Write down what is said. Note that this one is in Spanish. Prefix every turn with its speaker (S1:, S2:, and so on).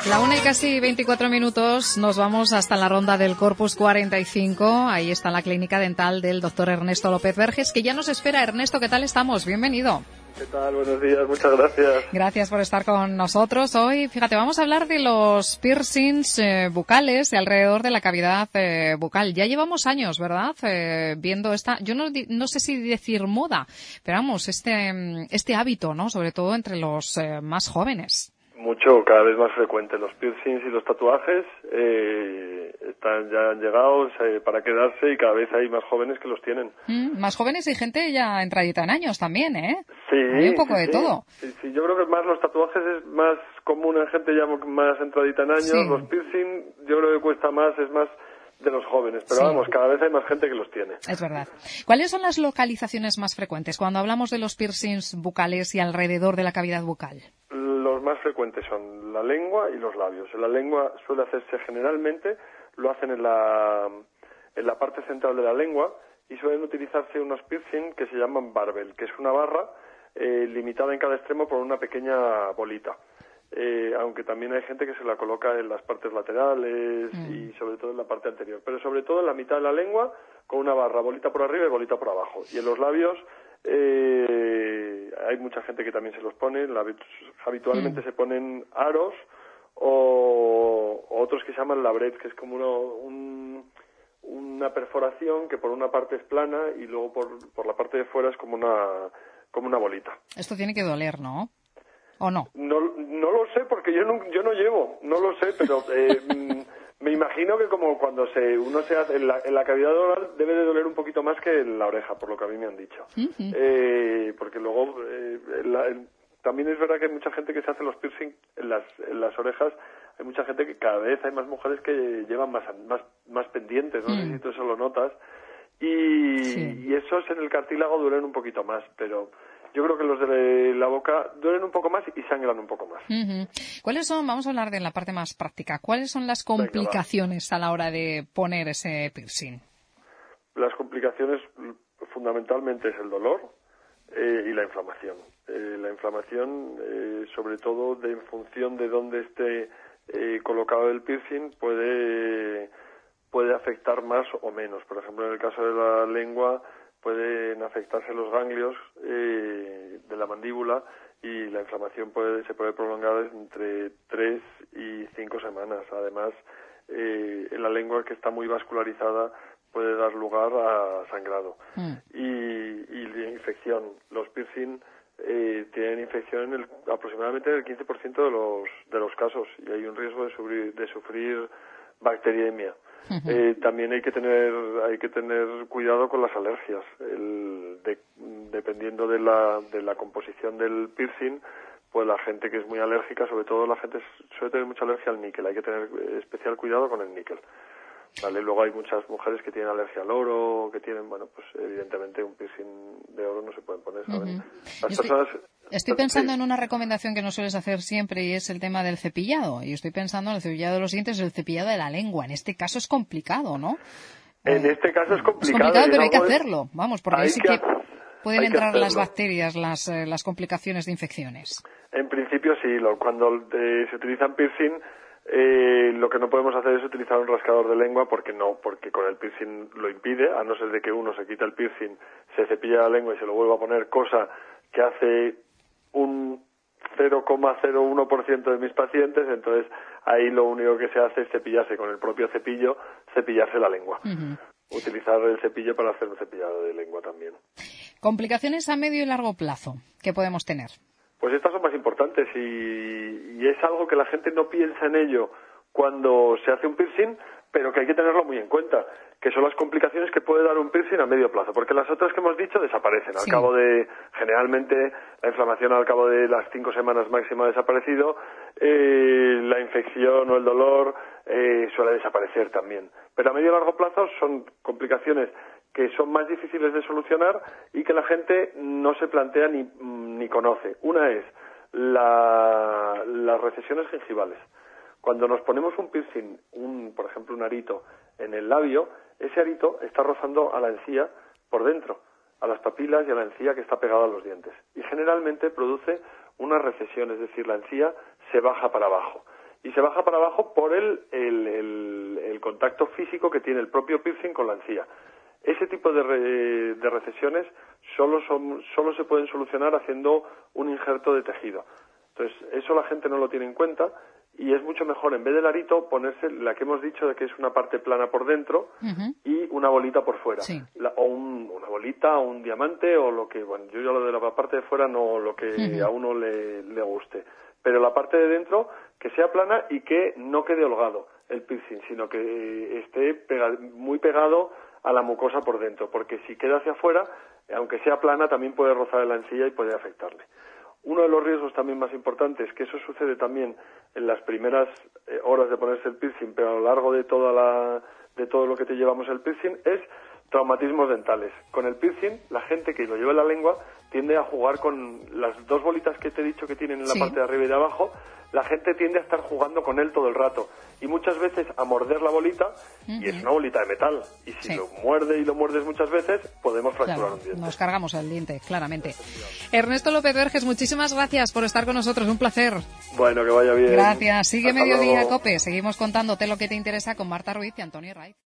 S1: La 1:24, nos vamos hasta la ronda del Corpus 45. Ahí está la clínica dental del doctor Ernesto López Verges, que ya nos espera. Ernesto, ¿qué tal estamos? Bienvenido.
S2: ¿Qué tal? Buenos días, muchas gracias.
S1: Gracias por estar con nosotros. Hoy, fíjate, vamos a hablar de los piercings bucales de alrededor de la cavidad bucal. Ya llevamos años, ¿verdad? Viendo esta, yo no sé si decir moda, pero vamos, este hábito, ¿no? Sobre todo entre los más jóvenes.
S2: Mucho, cada vez más frecuente. Los piercings y los tatuajes ya han llegado para quedarse y cada vez hay más jóvenes que los tienen.
S1: Más jóvenes y gente ya entradita en años también, ¿eh?
S2: Sí.
S1: Hay un poco de todo.
S2: Sí, yo creo que más los tatuajes es más común en gente ya más entradita en años. Sí. Los piercing yo creo que cuesta más, es más de los jóvenes, pero sí. Vamos, cada vez hay más gente que los tiene.
S1: Es verdad. ¿Cuáles son las localizaciones más frecuentes cuando hablamos de los piercings bucales y alrededor de la cavidad bucal?
S2: Los más frecuentes son la lengua y los labios. En la lengua suele hacerse generalmente, lo hacen en la parte central de la lengua y suelen utilizarse unos piercing que se llaman barbel, que es una barra limitada en cada extremo por una pequeña bolita. Aunque también hay gente que se la coloca en las partes laterales y sobre todo en la parte anterior, pero sobre todo en la mitad de la lengua con una barra, bolita por arriba y bolita por abajo. Y en los labios hay mucha gente que también se los pone, habitualmente se ponen aros o otros que se llaman labrets, que es como una perforación que por una parte es plana y luego por la parte de fuera es como una bolita.
S1: Esto tiene que doler, ¿no? ¿O no?
S2: No lo sé porque yo no llevo, no lo sé, pero me imagino que como cuando uno se hace en la cavidad oral debe de doler un poquito más que en la oreja, por lo que a mí me han dicho. Porque luego también es verdad que hay mucha gente que se hace los piercing en las orejas. Hay mucha gente que cada vez hay más mujeres que llevan más pendientes, no sé si tú eso lo notas. Y esos en el cartílago duelen un poquito más, pero yo creo que los de la boca duelen un poco más y sangran un poco más.
S1: ¿Cuáles son, vamos a hablar de la parte más práctica, cuáles son las complicaciones a la hora de poner ese piercing?
S2: Las complicaciones fundamentalmente es el dolor y la inflamación. La inflamación, sobre todo en función de dónde esté colocado el piercing, puede afectar más o menos. Por ejemplo, en el caso de la lengua pueden afectarse los ganglios de la mandíbula y la inflamación se puede prolongar entre 3 y 5 semanas. Además, en la lengua que está muy vascularizada puede dar lugar a sangrado y infección. Los piercing tienen infección aproximadamente en el 15% de los casos y hay un riesgo de sufrir bacteriemia. También hay que tener cuidado con las alergias. Dependiendo de la composición del piercing, pues la gente que es muy alérgica, sobre todo la gente suele tener mucha alergia al níquel. Hay que tener especial cuidado con el níquel. ¿Vale? Luego hay muchas mujeres que tienen alergia al oro, que tienen, pues evidentemente un piercing de oro no se pueden poner, ¿saben?
S1: Estoy pensando en una recomendación que nos sueles hacer siempre y es el tema del cepillado. Y estoy pensando en el cepillado de los dientes y el cepillado de la lengua. En este caso es complicado, ¿no?
S2: En este caso es complicado.
S1: Es complicado, pero hay que hacerlo. Vamos, porque ahí sí que pueden entrar las bacterias, las complicaciones de infecciones.
S2: En principio sí. Cuando se utilizan piercing, lo que no podemos hacer es utilizar un rascador de lengua porque con el piercing lo impide, a no ser de que uno se quita el piercing, se cepilla la lengua y se lo vuelva a poner, cosa que hace un 0,01% de mis pacientes. Entonces ahí lo único que se hace es cepillarse con el propio cepillo, cepillarse la lengua. Utilizar el cepillo para hacer un cepillado de lengua también.
S1: Complicaciones a medio y largo plazo, ¿qué podemos tener?
S2: Pues estas son más importantes y es algo que la gente no piensa en ello cuando se hace un piercing, pero que hay que tenerlo muy en cuenta, que son las complicaciones que puede dar un piercing a medio plazo, porque las otras que hemos dicho desaparecen. Al cabo generalmente, la inflamación al cabo de las 5 semanas máxima ha desaparecido, la infección o el dolor suele desaparecer también. Pero a medio y largo plazo son complicaciones que son más difíciles de solucionar y que la gente no se plantea ni conoce. Una es las recesiones gingivales. Cuando nos ponemos un piercing, por ejemplo un arito, en el labio, ese arito está rozando a la encía por dentro, a las papilas y a la encía que está pegada a los dientes. Y generalmente produce una recesión, es decir, la encía se baja para abajo. y se baja para abajo por el contacto físico que tiene el propio piercing con la encía. Ese tipo de recesiones solo se pueden solucionar haciendo un injerto de tejido. Entonces, eso la gente no lo tiene en cuenta y es mucho mejor, en vez del arito, ponerse la que hemos dicho de que es una parte plana por dentro y una bolita por fuera.
S1: Sí.
S2: Una bolita, o un diamante, o lo que, bueno, yo ya lo de la parte de fuera no, lo que a uno le guste. Pero la parte de dentro, que sea plana y que no quede holgado el piercing, sino que esté muy pegado a la mucosa por dentro, porque si queda hacia afuera, aunque sea plana, también puede rozar en la encía y puede afectarle. Uno de los riesgos también más importantes, que eso sucede también en las primeras horas de ponerse el piercing, pero a lo largo de todo lo que te llevamos el piercing, es traumatismos dentales. Con el piercing, la gente que lo lleva en la lengua tiende a jugar con las dos bolitas que te he dicho que tienen en la parte de arriba y de abajo. La gente tiende a estar jugando con él todo el rato y muchas veces a morder la bolita, y es una bolita de metal, y si lo muerdes muchas veces, podemos fracturar un diente.
S1: Nos cargamos el diente, claramente. Ernesto López Verges, muchísimas gracias por estar con nosotros, un placer.
S2: Bueno, que vaya bien.
S1: Gracias. Sigue
S2: Hasta
S1: Mediodía
S2: luego.
S1: COPE. Seguimos contándote lo que te interesa con Marta Ruiz y Antonio Raiz.